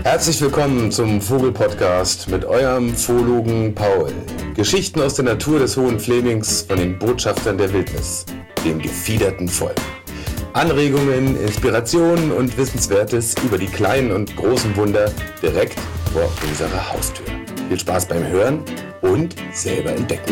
Herzlich willkommen zum Vogel-Podcast mit eurem Zoologen Paul. Geschichten aus der Natur des Hohen Flemings von den Botschaftern der Wildnis, dem gefiederten Volk. Anregungen, Inspirationen und Wissenswertes über die kleinen und großen Wunder direkt vor unserer Haustür. Viel Spaß beim Hören und selber entdecken.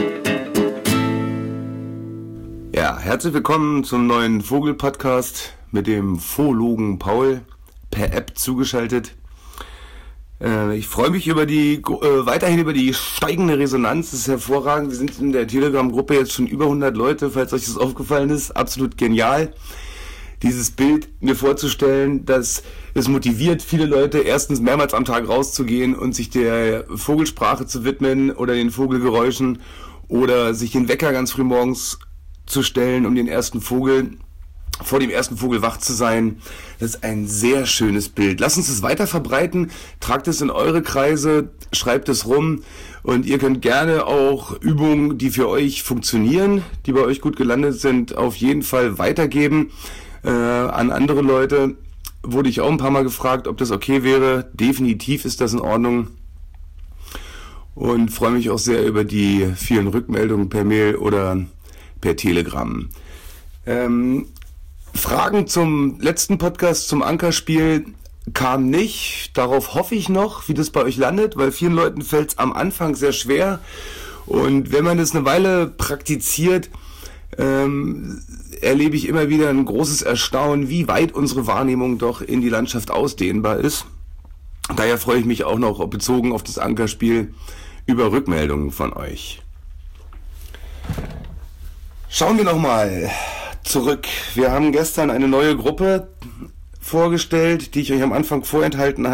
Ja, herzlich willkommen zum neuen Vogel-Podcast mit dem Zoologen Paul, per App zugeschaltet. Ich freue mich weiterhin über die steigende Resonanz. Das ist hervorragend. Wir sind in der Telegram-Gruppe jetzt schon über 100 Leute, falls euch das aufgefallen ist. Absolut genial, dieses Bild mir vorzustellen, dass es motiviert, viele Leute erstens mehrmals am Tag rauszugehen und sich der Vogelsprache zu widmen oder den Vogelgeräuschen oder sich den Wecker ganz früh morgens zu stellen, um vor dem ersten Vogel wach zu sein. Das ist ein sehr schönes Bild. Lasst uns das weiter verbreiten, tragt es in eure Kreise, schreibt es rum und ihr könnt gerne auch Übungen, die für euch funktionieren, die bei euch gut gelandet sind, auf jeden Fall weitergeben an andere Leute. Wurde ich auch ein paar Mal gefragt, ob das okay wäre. Definitiv ist das in Ordnung und freue mich auch sehr über die vielen Rückmeldungen per Mail oder per Telegram. Fragen zum letzten Podcast, zum Ankerspiel, kam nicht. Darauf hoffe ich noch, wie das bei euch landet, weil vielen Leuten fällt es am Anfang sehr schwer. Und wenn man das eine Weile praktiziert, erlebe ich immer wieder ein großes Erstaunen, wie weit unsere Wahrnehmung doch in die Landschaft ausdehnbar ist. Daher freue ich mich auch noch, bezogen auf das Ankerspiel, über Rückmeldungen von euch. Schauen wir nochmal zurück. Wir haben gestern eine neue Gruppe vorgestellt, die ich euch am Anfang vorenthalten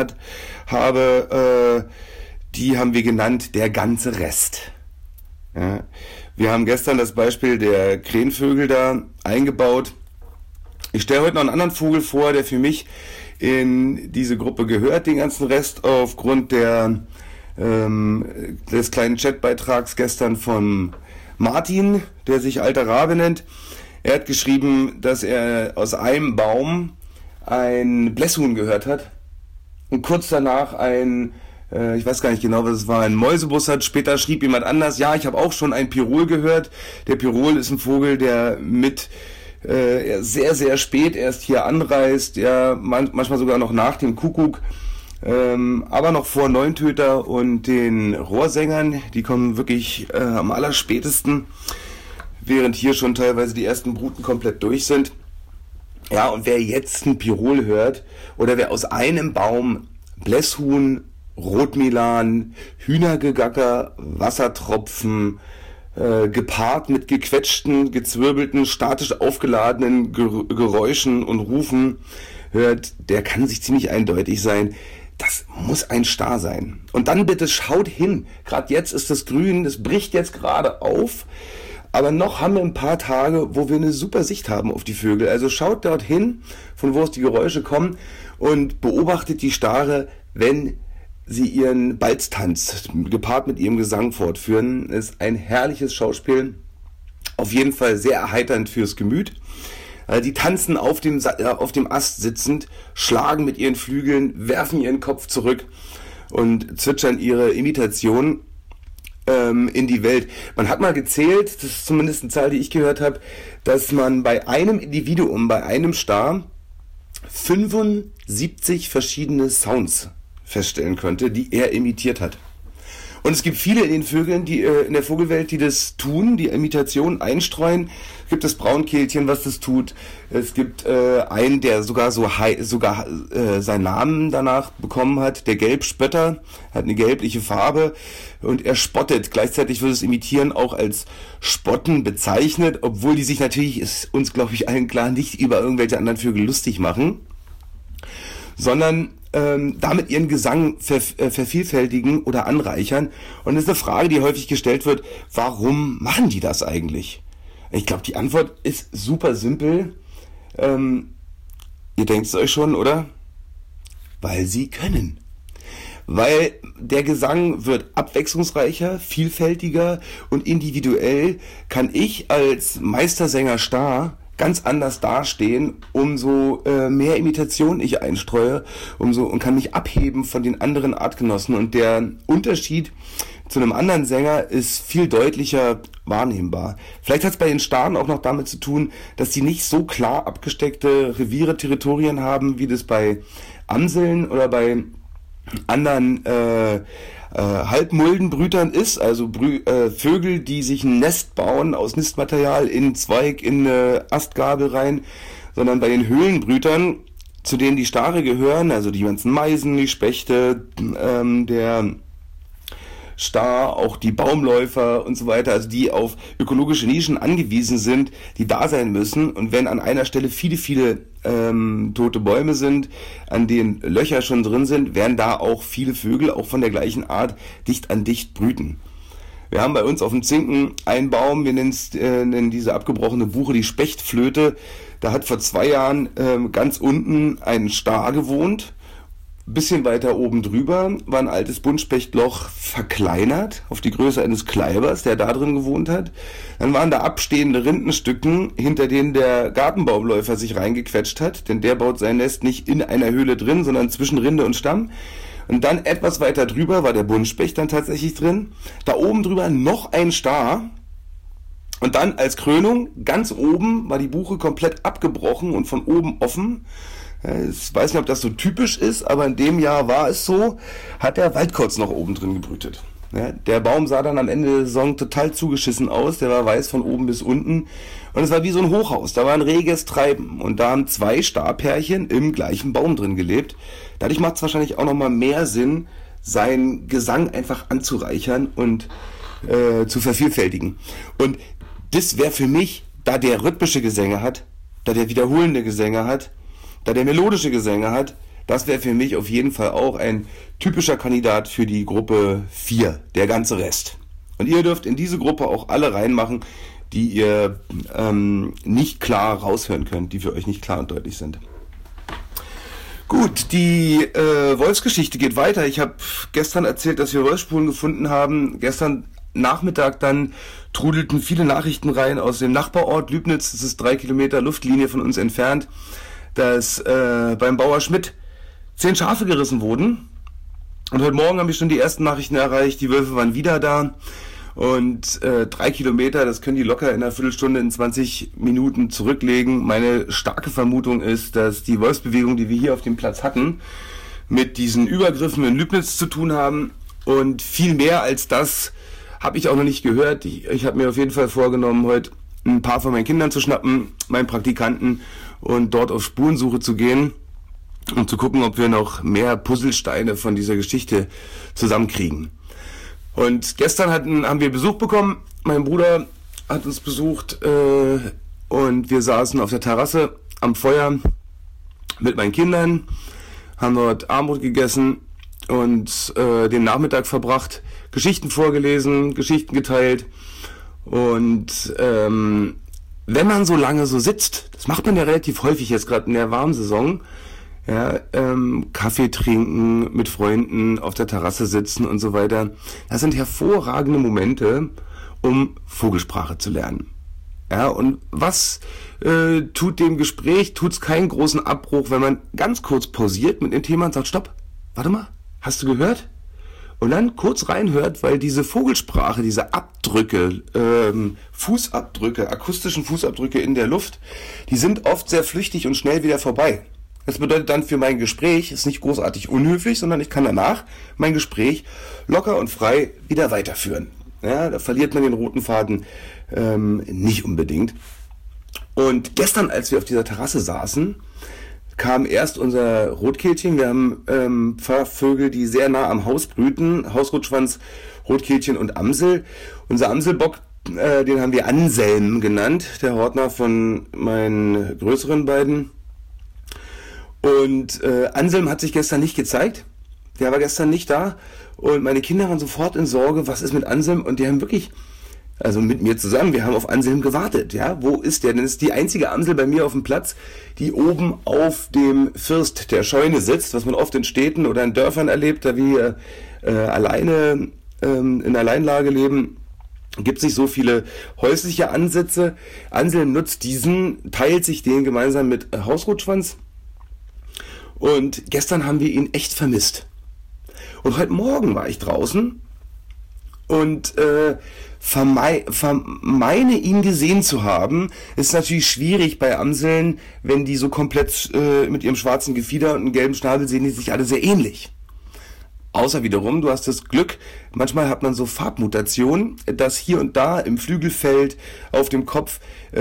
habe. Die haben wir genannt, der ganze Rest. Ja. Wir haben gestern das Beispiel der Krähenvögel da eingebaut. Ich stelle heute noch einen anderen Vogel vor, der für mich in diese Gruppe gehört, den ganzen Rest, aufgrund des kleinen Chatbeitrags gestern von Martin, der sich Alter Rabe nennt. Er hat geschrieben, dass er aus einem Baum ein Blässhuhn gehört hat und kurz danach ich weiß gar nicht genau, was es war, ein Mäusebus hat. Später schrieb jemand anders, ja, ich habe auch schon ein Pirol gehört. Der Pirol ist ein Vogel, der sehr, sehr spät erst hier anreist, ja, manchmal sogar noch nach dem Kuckuck, aber noch vor Neuntöter und den Rohrsängern. Die kommen wirklich am allerspätesten, während hier schon teilweise die ersten Bruten komplett durch sind. Ja, und wer jetzt ein Pirol hört oder wer aus einem Baum Blässhuhn, Rotmilan, Hühnergegacker, Wassertropfen, gepaart mit gequetschten, gezwirbelten, statisch aufgeladenen Geräuschen und Rufen hört, der kann sich ziemlich eindeutig sein. Das muss ein Star sein. Und dann bitte schaut hin. Gerade jetzt ist das Grün, das bricht jetzt gerade auf. Aber noch haben wir ein paar Tage, wo wir eine super Sicht haben auf die Vögel. Also schaut dorthin, von wo aus die Geräusche kommen und beobachtet die Stare, wenn sie ihren Balztanz gepaart mit ihrem Gesang fortführen. Ist ein herrliches Schauspiel. Auf jeden Fall sehr erheiternd fürs Gemüt. Die tanzen auf dem Ast sitzend, schlagen mit ihren Flügeln, werfen ihren Kopf zurück und zwitschern ihre Imitation in die Welt. Man hat mal gezählt, das ist zumindest eine Zahl, die ich gehört habe, dass man bei einem Individuum, bei einem Star 75 verschiedene Sounds feststellen könnte, die er imitiert hat. Und es gibt viele in den Vögeln, die in der Vogelwelt, die das tun, die Imitation einstreuen. Es gibt das Braunkehlchen, was das tut. Es gibt einen, der sogar seinen Namen danach bekommen hat, der Gelbspötter, hat eine gelbliche Farbe und er spottet. Gleichzeitig wird das Imitieren auch als Spotten bezeichnet, obwohl die sich natürlich, ist uns glaube ich allen klar, nicht über irgendwelche anderen Vögel lustig machen, sondern damit ihren Gesang vervielfältigen oder anreichern. Und das ist eine Frage, die häufig gestellt wird, warum machen die das eigentlich? Ich glaube, die Antwort ist super simpel. Ihr denkt es euch schon, oder? Weil sie können. Weil der Gesang wird abwechslungsreicher, vielfältiger und individuell kann ich als Meistersänger Star ganz anders dastehen, umso mehr Imitation ich einstreue, und kann mich abheben von den anderen Artgenossen. Und der Unterschied zu einem anderen Sänger ist viel deutlicher wahrnehmbar. Vielleicht hat es bei den Staren auch noch damit zu tun, dass die nicht so klar abgesteckte Reviere, Territorien haben, wie das bei Amseln oder bei anderen Halbmuldenbrütern ist, also Vögel, die sich ein Nest bauen aus Nistmaterial in Zweig, in Astgabel rein, sondern bei den Höhlenbrütern, zu denen die Stare gehören, also die ganzen Meisen, die Spechte, der Star, auch die Baumläufer und so weiter, also die auf ökologische Nischen angewiesen sind, die da sein müssen. Und wenn an einer Stelle viele tote Bäume sind, an denen Löcher schon drin sind, werden da auch viele Vögel, auch von der gleichen Art, dicht an dicht brüten. Wir haben bei uns auf dem Zinken einen Baum, wir nennen diese abgebrochene Buche die Spechtflöte. Da hat vor 2 Jahren ganz unten ein Star gewohnt. Bisschen weiter oben drüber war ein altes Buntspechtloch verkleinert auf die Größe eines Kleibers, der da drin gewohnt hat. Dann waren da abstehende Rindenstücken, hinter denen der Gartenbaumläufer sich reingequetscht hat, denn der baut sein Nest nicht in einer Höhle drin, sondern zwischen Rinde und Stamm. Und dann etwas weiter drüber war der Buntspecht dann tatsächlich drin. Da oben drüber noch ein Star. Und dann als Krönung, ganz oben war die Buche komplett abgebrochen und von oben offen. Ich weiß nicht, ob das so typisch ist, aber in dem Jahr war es so, hat der Waldkauz noch oben drin gebrütet. Ja, der Baum sah dann am Ende der Saison total zugeschissen aus, der war weiß von oben bis unten und es war wie so ein Hochhaus, da war ein reges Treiben und da haben 2 Starpärchen im gleichen Baum drin gelebt. Dadurch macht es wahrscheinlich auch nochmal mehr Sinn, seinen Gesang einfach anzureichern und zu vervielfältigen. Und das wäre für mich, da der rhythmische Gesänge hat, da der wiederholende Gesänge hat, da der melodische Gesänge hat, das wäre für mich auf jeden Fall auch ein typischer Kandidat für die Gruppe 4, der ganze Rest. Und ihr dürft in diese Gruppe auch alle reinmachen, die ihr nicht klar raushören könnt, die für euch nicht klar und deutlich sind. Gut, die Wolfsgeschichte geht weiter. Ich habe gestern erzählt, dass wir Wolfsspuren gefunden haben. Gestern Nachmittag dann trudelten viele Nachrichten rein aus dem Nachbarort Lübnitz. Das ist 3 Kilometer Luftlinie von uns entfernt, dass beim Bauer Schmidt 10 Schafe gerissen wurden. Und heute Morgen haben wir schon die ersten Nachrichten erreicht, die Wölfe waren wieder da. Und 3 Kilometer, das können die locker in einer Viertelstunde, in 20 Minuten zurücklegen. Meine starke Vermutung ist, dass die Wolfsbewegung, die wir hier auf dem Platz hatten, mit diesen Übergriffen in Lübnitz zu tun haben. Und viel mehr als das habe ich auch noch nicht gehört. Ich habe mir auf jeden Fall vorgenommen, heute ein paar von meinen Kindern zu schnappen, meinen Praktikanten, und dort auf Spurensuche zu gehen, um zu gucken, ob wir noch mehr Puzzlesteine von dieser Geschichte zusammenkriegen. Und gestern haben wir Besuch bekommen. Mein Bruder hat uns besucht und wir saßen auf der Terrasse am Feuer mit meinen Kindern, haben dort Abendbrot gegessen und den Nachmittag verbracht, Geschichten vorgelesen, Geschichten geteilt. Und wenn man so lange so sitzt, das macht man ja relativ häufig jetzt gerade in der Warmsaison, ja, Kaffee trinken, mit Freunden auf der Terrasse sitzen und so weiter, das sind hervorragende Momente, um Vogelsprache zu lernen. Ja, und was tut dem Gespräch, tut's keinen großen Abbruch, wenn man ganz kurz pausiert mit dem Thema und sagt, stopp, warte mal, hast du gehört? Und dann kurz reinhört, weil diese Vogelsprache, diese Abdrücke, Fußabdrücke, akustischen Fußabdrücke in der Luft, die sind oft sehr flüchtig und schnell wieder vorbei. Das bedeutet dann für mein Gespräch, ist nicht großartig unhöflich, sondern ich kann danach mein Gespräch locker und frei wieder weiterführen. Ja, da verliert man den roten Faden nicht unbedingt. Und gestern, als wir auf dieser Terrasse saßen, kam erst unser Rotkehlchen. Wir haben Vögel, die sehr nah am Haus brüten. Hausrotschwanz, Rotkehlchen und Amsel. Unser Amselbock, den haben wir Anselm genannt, der Hortner von meinen größeren beiden. Und Anselm hat sich gestern nicht gezeigt. Der war gestern nicht da. Und meine Kinder waren sofort in Sorge, was ist mit Anselm? Und die haben wirklich, also mit mir zusammen, wir haben auf Anselm gewartet. Ja, wo ist der? Denn es ist die einzige Amsel bei mir auf dem Platz, die oben auf dem First der Scheune sitzt, was man oft in Städten oder in Dörfern erlebt, da wir alleine in Alleinlage leben. Gibt es nicht so viele häusliche Ansätze. Anselm nutzt diesen, teilt sich den gemeinsam mit Hausrotschwanz. Und gestern haben wir ihn echt vermisst. Und heute Morgen war ich draußen und vermeine ihn gesehen zu haben. Ist natürlich schwierig bei Amseln, wenn die so komplett mit ihrem schwarzen Gefieder und einem gelben Schnabel sehen die sich alle sehr ähnlich. Außer wiederum, du hast das Glück, manchmal hat man so Farbmutationen, dass hier und da im Flügelfeld, auf dem Kopf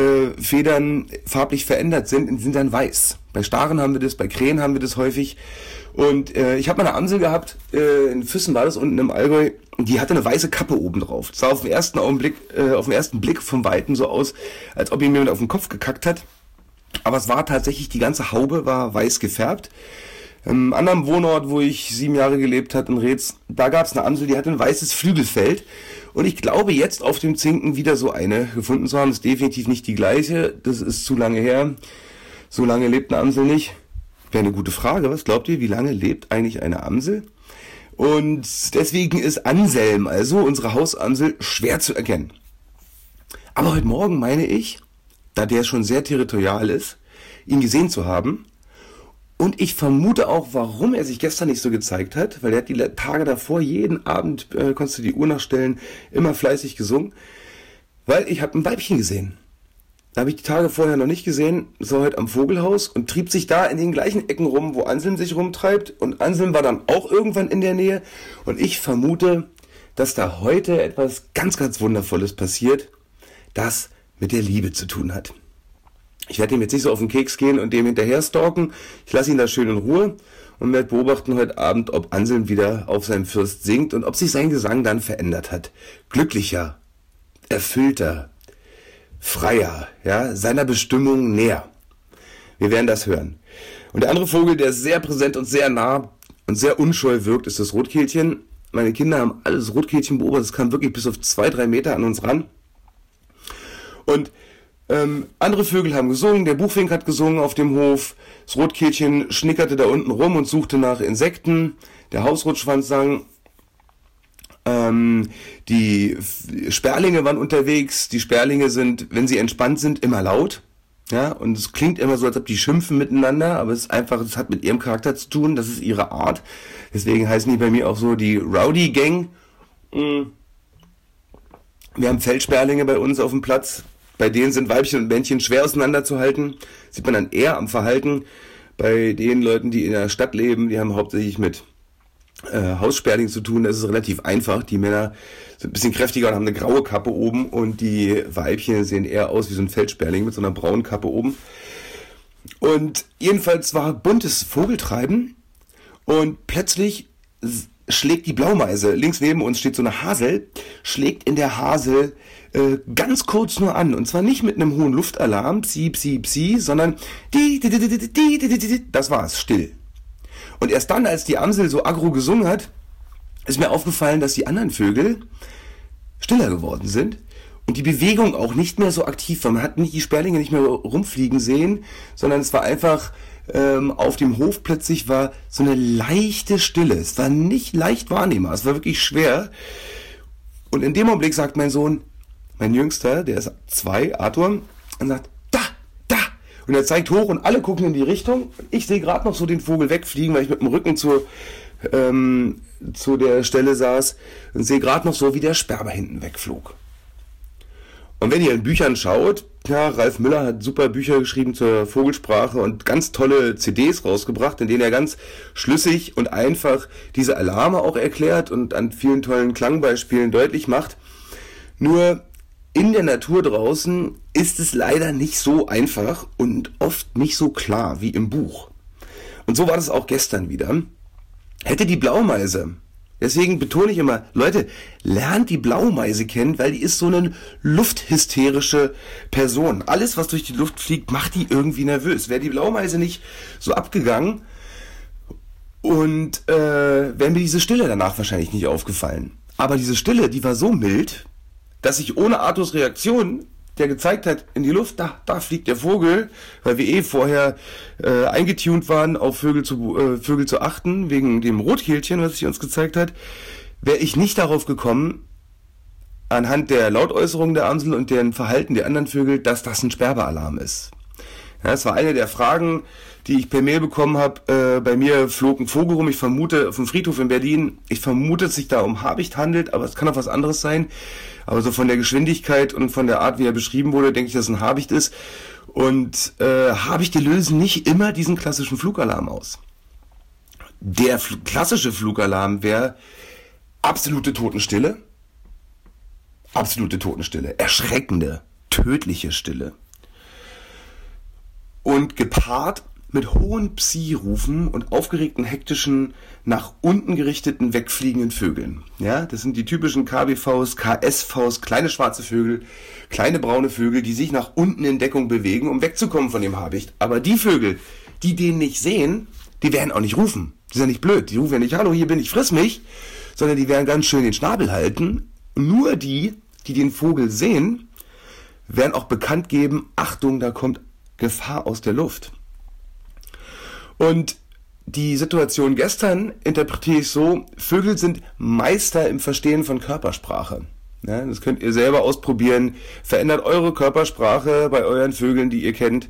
Federn farblich verändert sind und sind dann weiß. Bei Staren haben wir das, bei Krähen haben wir das häufig. Und ich habe mal eine Amsel gehabt, in Füssen war das, unten im Allgäu, die hatte eine weiße Kappe oben drauf. Das sah auf den ersten Blick vom Weiten so aus, als ob ihm jemand auf den Kopf gekackt hat. Aber es war tatsächlich, die ganze Haube war weiß gefärbt. Im anderen Wohnort, wo ich 7 Jahre gelebt habe, in Reetz, da gab es eine Amsel, die hatte ein weißes Flügelfeld. Und ich glaube, jetzt auf dem Zinken wieder so eine gefunden zu haben. Das ist definitiv nicht die gleiche. Das ist zu lange her. So lange lebt eine Amsel nicht. Wäre eine gute Frage. Was glaubt ihr, wie lange lebt eigentlich eine Amsel? Und deswegen ist Anselm, also unsere Hausamsel, schwer zu erkennen. Aber heute Morgen meine ich, da der schon sehr territorial ist, ihn gesehen zu haben. Und ich vermute auch, warum er sich gestern nicht so gezeigt hat, weil er hat die Tage davor jeden Abend, konntest du die Uhr nachstellen, immer fleißig gesungen, weil ich habe ein Weibchen gesehen. Da habe ich die Tage vorher noch nicht gesehen, das war heute am Vogelhaus und trieb sich da in den gleichen Ecken rum, wo Anselm sich rumtreibt. Und Anselm war dann auch irgendwann in der Nähe. Und ich vermute, dass da heute etwas ganz, ganz Wundervolles passiert, das mit der Liebe zu tun hat. Ich werde ihm jetzt nicht so auf den Keks gehen und dem hinterher stalken. Ich lasse ihn da schön in Ruhe und werde beobachten heute Abend, ob Anselm wieder auf seinem First singt und ob sich sein Gesang dann verändert hat. Glücklicher, erfüllter, freier, ja, seiner Bestimmung näher. Wir werden das hören. Und der andere Vogel, der sehr präsent und sehr nah und sehr unscheu wirkt, ist das Rotkehlchen. Meine Kinder haben alles Rotkehlchen beobachtet, es kam wirklich bis auf 2-3 Meter an uns ran. Und andere Vögel haben gesungen, der Buchfink hat gesungen auf dem Hof, das Rotkehlchen schnickerte da unten rum und suchte nach Insekten, der Hausrotschwanz sang, die Sperlinge waren unterwegs, die Sperlinge sind, wenn sie entspannt sind, immer laut, ja, und es klingt immer so, als ob die schimpfen miteinander, aber es ist einfach, es hat mit ihrem Charakter zu tun, das ist ihre Art, deswegen heißen die bei mir auch so die Rowdy Gang. Wir haben Feldsperlinge bei uns auf dem Platz. Bei denen sind Weibchen und Männchen schwer auseinanderzuhalten. Sieht man dann eher am Verhalten. Bei den Leuten, die in der Stadt leben, die haben hauptsächlich mit Haussperlingen zu tun. Das ist relativ einfach. Die Männer sind ein bisschen kräftiger und haben eine graue Kappe oben. Und die Weibchen sehen eher aus wie so ein Feldsperling mit so einer braunen Kappe oben. Und jedenfalls war buntes Vogeltreiben. Und plötzlich schlägt die Blaumeise, links neben uns steht so eine Hasel, schlägt in der Hasel ganz kurz nur an. Und zwar nicht mit einem hohen Luftalarm, psi, psi, psi, sondern das war's, still. Und erst dann, als die Amsel so aggro gesungen hat, ist mir aufgefallen, dass die anderen Vögel stiller geworden sind und die Bewegung auch nicht mehr so aktiv war. Man hat nicht die Sperlinge nicht mehr rumfliegen sehen, sondern es war einfach auf dem Hof plötzlich war so eine leichte Stille. Es war nicht leicht wahrnehmbar, es war wirklich schwer. Und in dem Augenblick sagt mein Sohn, mein Jüngster, der ist 2, Arthur, und sagt, da. Und er zeigt hoch und alle gucken in die Richtung. Ich sehe gerade noch so den Vogel wegfliegen, weil ich mit dem Rücken zu der Stelle saß und sehe gerade noch so, wie der Sperber hinten wegflog. Und wenn ihr in Büchern schaut, ja, Ralf Müller hat super Bücher geschrieben zur Vogelsprache und ganz tolle CDs rausgebracht, in denen er ganz schlüssig und einfach diese Alarme auch erklärt und an vielen tollen Klangbeispielen deutlich macht. Nur in der Natur draußen ist es leider nicht so einfach und oft nicht so klar wie im Buch. Und so war das auch gestern wieder. Hätte die Blaumeise, deswegen betone ich immer, Leute, lernt die Blaumeise kennen, weil die ist so eine lufthysterische Person. Alles, was durch die Luft fliegt, macht die irgendwie nervös. Wäre die Blaumeise nicht so abgegangen und wäre mir diese Stille danach wahrscheinlich nicht aufgefallen. Aber diese Stille, die war so mild, dass ich ohne Arthurs Reaktion, der gezeigt hat, in die Luft, da fliegt der Vogel, weil wir vorher eingetunt waren, auf Vögel zu achten, wegen dem Rotkehlchen, was sich uns gezeigt hat, wäre ich nicht darauf gekommen, anhand der Lautäußerung der Amsel und deren Verhalten der anderen Vögel, dass das ein Sperberalarm ist. Ja, das war eine der Fragen, die ich per Mail bekommen habe. Bei mir flog ein Vogel rum, ich vermute, auf dem Friedhof in Berlin, ich vermute, dass es sich da um Habicht handelt, aber es kann auch was anderes sein. Aber so von der Geschwindigkeit und von der Art, wie er beschrieben wurde, denke ich, dass es ein Habicht ist. Und Habichte lösen nicht immer diesen klassischen Flugalarm aus. Der klassische Flugalarm wäre absolute Totenstille. Absolute Totenstille. Erschreckende, tödliche Stille. Und gepaart mit hohen Psi-Rufen und aufgeregten, hektischen, nach unten gerichteten, wegfliegenden Vögeln. Ja, das sind die typischen KBVs, KSVs, kleine schwarze Vögel, kleine braune Vögel, die sich nach unten in Deckung bewegen, um wegzukommen von dem Habicht. Aber die Vögel, die den nicht sehen, die werden auch nicht rufen. Die sind ja nicht blöd. Die rufen ja nicht, hallo, hier bin ich, friss mich, sondern die werden ganz schön den Schnabel halten. Nur die den Vogel sehen, werden auch bekannt geben, Achtung, da kommt Gefahr aus der Luft. Und die Situation gestern interpretiere ich so, Vögel sind Meister im Verstehen von Körpersprache. Ja, das könnt ihr selber ausprobieren. Verändert eure Körpersprache bei euren Vögeln, die ihr kennt,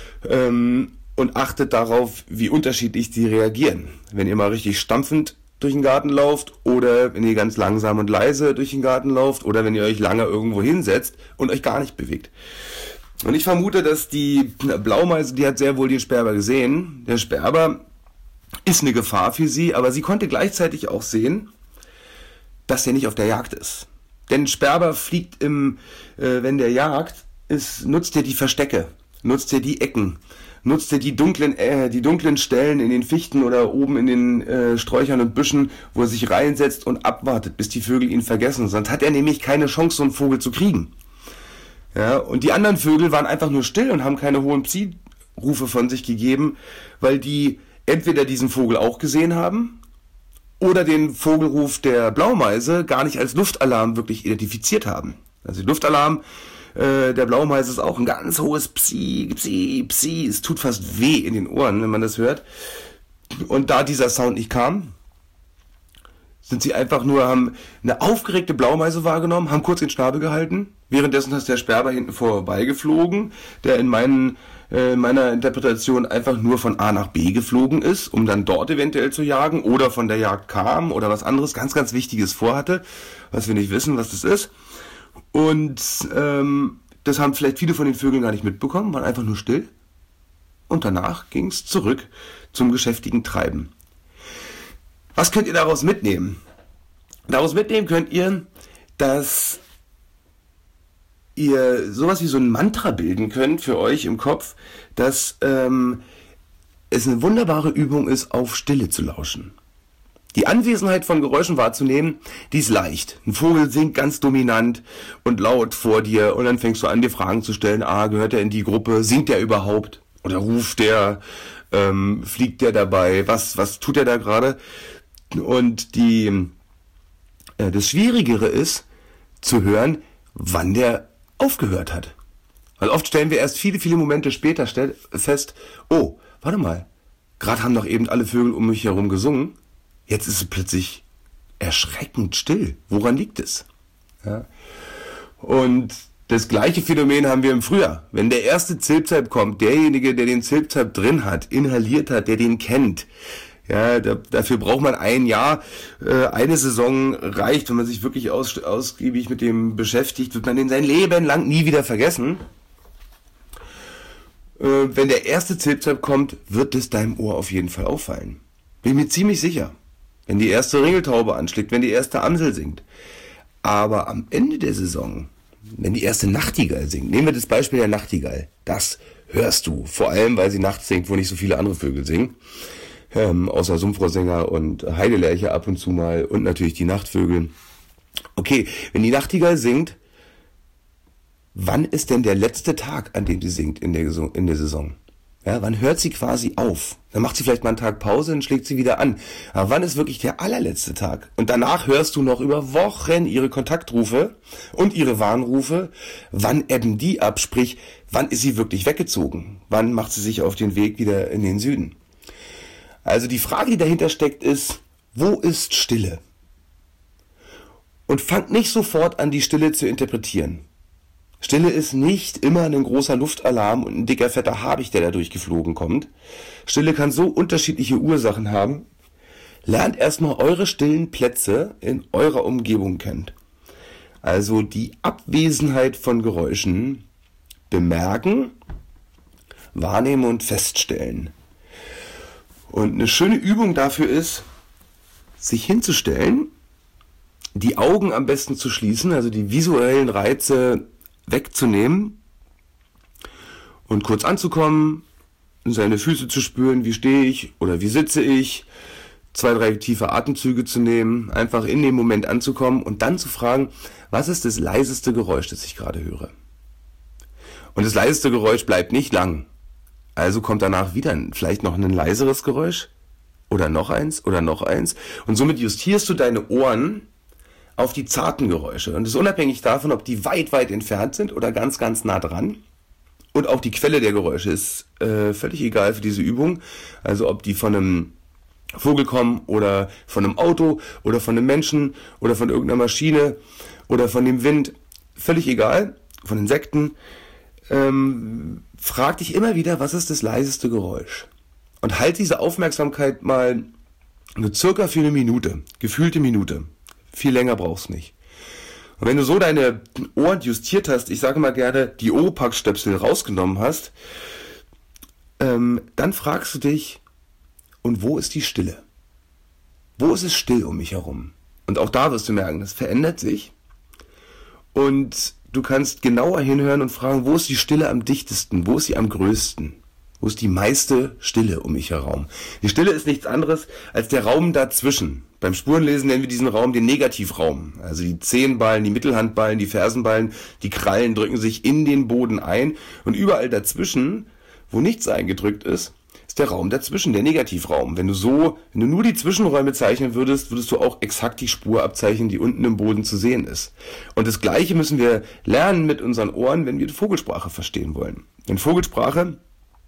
und achtet darauf, wie unterschiedlich sie reagieren. Wenn ihr mal richtig stampfend durch den Garten lauft oder wenn ihr ganz langsam und leise durch den Garten lauft oder wenn ihr euch lange irgendwo hinsetzt und euch gar nicht bewegt. Und ich vermute, dass die Blaumeise, die hat sehr wohl den Sperber gesehen. Der Sperber ist eine Gefahr für sie, aber sie konnte gleichzeitig auch sehen, dass er nicht auf der Jagd ist. Denn Sperber fliegt wenn der jagt, nutzt er die Verstecke, nutzt er die Ecken, nutzt er die dunklen Stellen in den Fichten oder oben in den Sträuchern und Büschen, wo er sich reinsetzt und abwartet, bis die Vögel ihn vergessen. Sonst hat er nämlich keine Chance, so einen Vogel zu kriegen. Ja, und die anderen Vögel waren einfach nur still und haben keine hohen Psi-Rufe von sich gegeben, weil die entweder diesen Vogel auch gesehen haben oder den Vogelruf der Blaumeise gar nicht als Luftalarm wirklich identifiziert haben. Also der Luftalarm der Blaumeise ist auch ein ganz hohes Psi, Psi, Psi. Es tut fast weh in den Ohren, wenn man das hört. Und da dieser Sound nicht kam, sind sie einfach nur, haben eine aufgeregte Blaumeise wahrgenommen, haben kurz den Schnabel gehalten. Währenddessen ist der Sperber hinten vorbeigeflogen, der in meiner Interpretation einfach nur von A nach B geflogen ist, um dann dort eventuell zu jagen oder von der Jagd kam oder was anderes ganz, ganz Wichtiges vorhatte, was wir nicht wissen, was das ist. Und das haben vielleicht viele von den Vögeln gar nicht mitbekommen, waren einfach nur still. Und danach ging es zurück zum geschäftigen Treiben. Was könnt ihr daraus mitnehmen? Daraus mitnehmen könnt ihr, dass ihr sowas wie so ein Mantra bilden könnt für euch im Kopf, dass es eine wunderbare Übung ist, auf Stille zu lauschen. Die Anwesenheit von Geräuschen wahrzunehmen, die ist leicht. Ein Vogel singt ganz dominant und laut vor dir und dann fängst du an, dir Fragen zu stellen. Gehört er in die Gruppe? Singt er überhaupt? Oder ruft der? Fliegt der dabei? Was tut er da gerade? Und das Schwierigere ist, zu hören, wann der aufgehört hat. Weil oft stellen wir erst viele, viele Momente später fest, oh, warte mal, gerade haben doch eben alle Vögel um mich herum gesungen. Jetzt ist es plötzlich erschreckend still. Woran liegt es? Ja. Und das gleiche Phänomen haben wir im Frühjahr. Wenn der erste Zilpzalp kommt, derjenige, der den Zilpzalp drin hat, inhaliert hat, der den kennt, ja, dafür braucht man ein Jahr. Eine Saison reicht, wenn man sich wirklich ausgiebig mit dem beschäftigt, wird man den sein Leben lang nie wieder vergessen. Wenn der erste Zilpzalp kommt, wird es deinem Ohr auf jeden Fall auffallen. Bin mir ziemlich sicher. Wenn die erste Ringeltaube anschlägt, wenn die erste Amsel singt. Aber am Ende der Saison, wenn die erste Nachtigall singt, nehmen wir das Beispiel der Nachtigall, das hörst du, vor allem weil sie nachts singt, wo nicht so viele andere Vögel singen, außer Sumpfrohrsänger und Heidelerche ab und zu mal und natürlich die Nachtvögel. Okay, wenn die Nachtigall singt, wann ist denn der letzte Tag, an dem sie singt in der Saison? Ja, wann hört sie quasi auf? Dann macht sie vielleicht mal einen Tag Pause und schlägt sie wieder an. Aber wann ist wirklich der allerletzte Tag? Und danach hörst du noch über Wochen ihre Kontaktrufe und ihre Warnrufe. Wann ebben die ab? Sprich, wann ist sie wirklich weggezogen? Wann macht sie sich auf den Weg wieder in den Süden? Also die Frage, die dahinter steckt, ist, wo ist Stille? Und fangt nicht sofort an, die Stille zu interpretieren. Stille ist nicht immer ein großer Luftalarm und ein dicker, fetter Habicht, der da durchgeflogen kommt. Stille kann so unterschiedliche Ursachen haben. Lernt erstmal eure stillen Plätze in eurer Umgebung kennen. Also die Abwesenheit von Geräuschen bemerken, wahrnehmen und feststellen. Und eine schöne Übung dafür ist, sich hinzustellen, die Augen am besten zu schließen, also die visuellen Reize wegzunehmen und kurz anzukommen, seine Füße zu spüren, wie stehe ich oder wie sitze ich, 2, 3 tiefe Atemzüge zu nehmen, einfach in dem Moment anzukommen und dann zu fragen, was ist das leiseste Geräusch, das ich gerade höre? Und das leiseste Geräusch bleibt nicht lang. Also kommt danach wieder vielleicht noch ein leiseres Geräusch oder noch eins oder noch eins. Und somit justierst du deine Ohren auf die zarten Geräusche. Und das ist unabhängig davon, ob die weit, weit entfernt sind oder ganz, ganz nah dran. Und auch die Quelle der Geräusche ist völlig egal für diese Übung. Also ob die von einem Vogel kommen oder von einem Auto oder von einem Menschen oder von irgendeiner Maschine oder von dem Wind. Völlig egal, von Insekten. Frag dich immer wieder, was ist das leiseste Geräusch? Und halt diese Aufmerksamkeit mal nur circa für eine Minute, gefühlte Minute. Viel länger brauchst du nicht. Und wenn du so deine Ohren justiert hast, ich sage mal gerne, die Oropax-Stöpsel rausgenommen hast, dann fragst du dich, und wo ist die Stille? Wo ist es still um mich herum? Und auch da wirst du merken, das verändert sich. Und du kannst genauer hinhören und fragen, wo ist die Stille am dichtesten? Wo ist sie am größten? Wo ist die meiste Stille um mich herum? Die Stille ist nichts anderes als der Raum dazwischen. Beim Spurenlesen nennen wir diesen Raum den Negativraum. Also die Zehenballen, die Mittelhandballen, die Fersenballen, die Krallen drücken sich in den Boden ein. Und überall dazwischen, wo nichts eingedrückt ist, ist der Raum dazwischen, der Negativraum. Wenn du nur die Zwischenräume zeichnen würdest, würdest du auch exakt die Spur abzeichnen, die unten im Boden zu sehen ist. Und das Gleiche müssen wir lernen mit unseren Ohren, wenn wir die Vogelsprache verstehen wollen. Denn Vogelsprache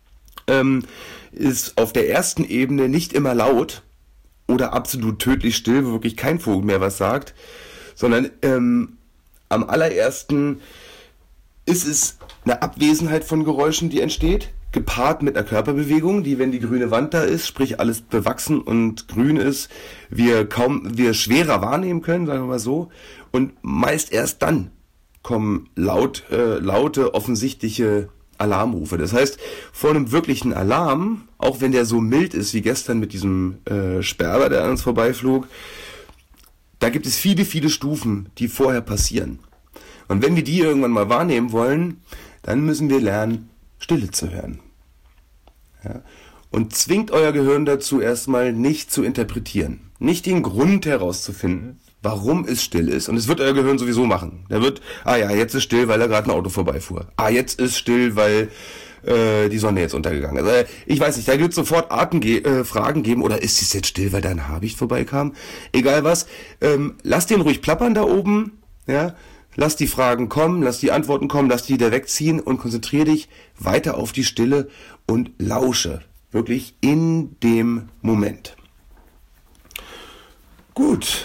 ist auf der ersten Ebene nicht immer laut oder absolut tödlich still, wo wirklich kein Vogel mehr was sagt, sondern am allerersten ist es eine Abwesenheit von Geräuschen, die entsteht, gepaart mit einer Körperbewegung, die, wenn die grüne Wand da ist, sprich alles bewachsen und grün ist, wir schwerer wahrnehmen können, sagen wir mal so, und meist erst dann kommen laute, offensichtliche Alarmrufe. Das heißt, vor einem wirklichen Alarm, auch wenn der so mild ist wie gestern mit diesem Sperber, der an uns vorbeiflog, da gibt es viele, viele Stufen, die vorher passieren. Und wenn wir die irgendwann mal wahrnehmen wollen, dann müssen wir lernen, Stille zu hören. Ja? Und zwingt euer Gehirn dazu, erstmal nicht zu interpretieren, nicht den Grund herauszufinden, warum es still ist. Und es wird euer Gehirn sowieso machen. Der wird, jetzt ist still, weil da gerade ein Auto vorbeifuhr. Jetzt ist still, weil die Sonne jetzt untergegangen ist. Ich weiß nicht, da wird sofort Fragen geben, oder ist es jetzt still, weil da ein Habicht vorbeikam? Egal was. Lasst den ruhig plappern da oben, ja. Lass die Fragen kommen, lass die Antworten kommen, lass die wieder wegziehen und konzentriere dich weiter auf die Stille und lausche. Wirklich in dem Moment. Gut.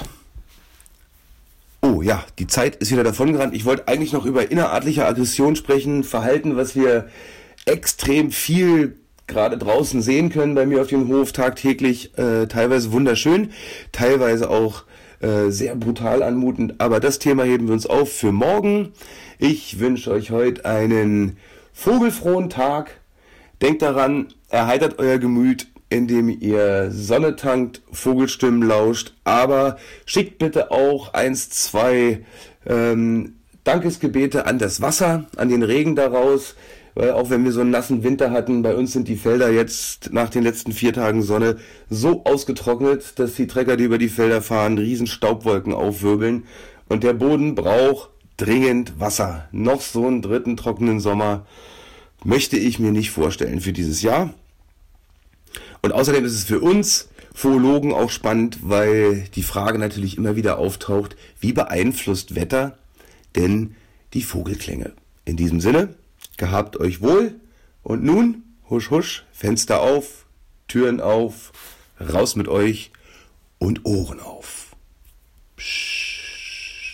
Oh ja, die Zeit ist wieder davongerannt. Ich wollte eigentlich noch über innerartliche Aggression sprechen, Verhalten, was wir extrem viel gerade draußen sehen können bei mir auf dem Hof tagtäglich, teilweise wunderschön, teilweise auch sehr brutal anmutend, aber das Thema heben wir uns auf für morgen. Ich wünsche euch heute einen vogelfrohen Tag. Denkt daran, erheitert euer Gemüt, indem ihr Sonne tankt, Vogelstimmen lauscht, aber schickt bitte auch 1, 2 Dankesgebete an das Wasser, an den Regen daraus, weil auch wenn wir so einen nassen Winter hatten, bei uns sind die Felder jetzt nach den letzten 4 Tagen Sonne so ausgetrocknet, dass die Trecker, die über die Felder fahren, riesen Staubwolken aufwirbeln und der Boden braucht dringend Wasser. Noch so einen dritten trockenen Sommer möchte ich mir nicht vorstellen für dieses Jahr. Und außerdem ist es für uns Philologen auch spannend, weil die Frage natürlich immer wieder auftaucht, wie beeinflusst Wetter denn die Vogelklänge? In diesem Sinne, gehabt euch wohl und nun, husch husch, Fenster auf, Türen auf, raus mit euch und Ohren auf. Psst.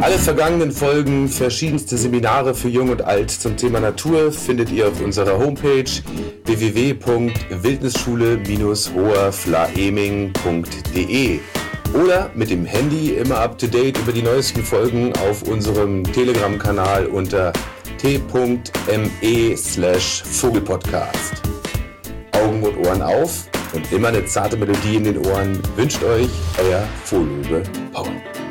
Alle vergangenen Folgen, verschiedenste Seminare für Jung und Alt zum Thema Natur findet ihr auf unserer Homepage www.wildnisschule-hoherflaeming.de oder mit dem Handy immer up to date über die neuesten Folgen auf unserem Telegram-Kanal unter t.me/Vogelpodcast. Augen und Ohren auf und immer eine zarte Melodie in den Ohren wünscht euch euer Vogelöwe Paul.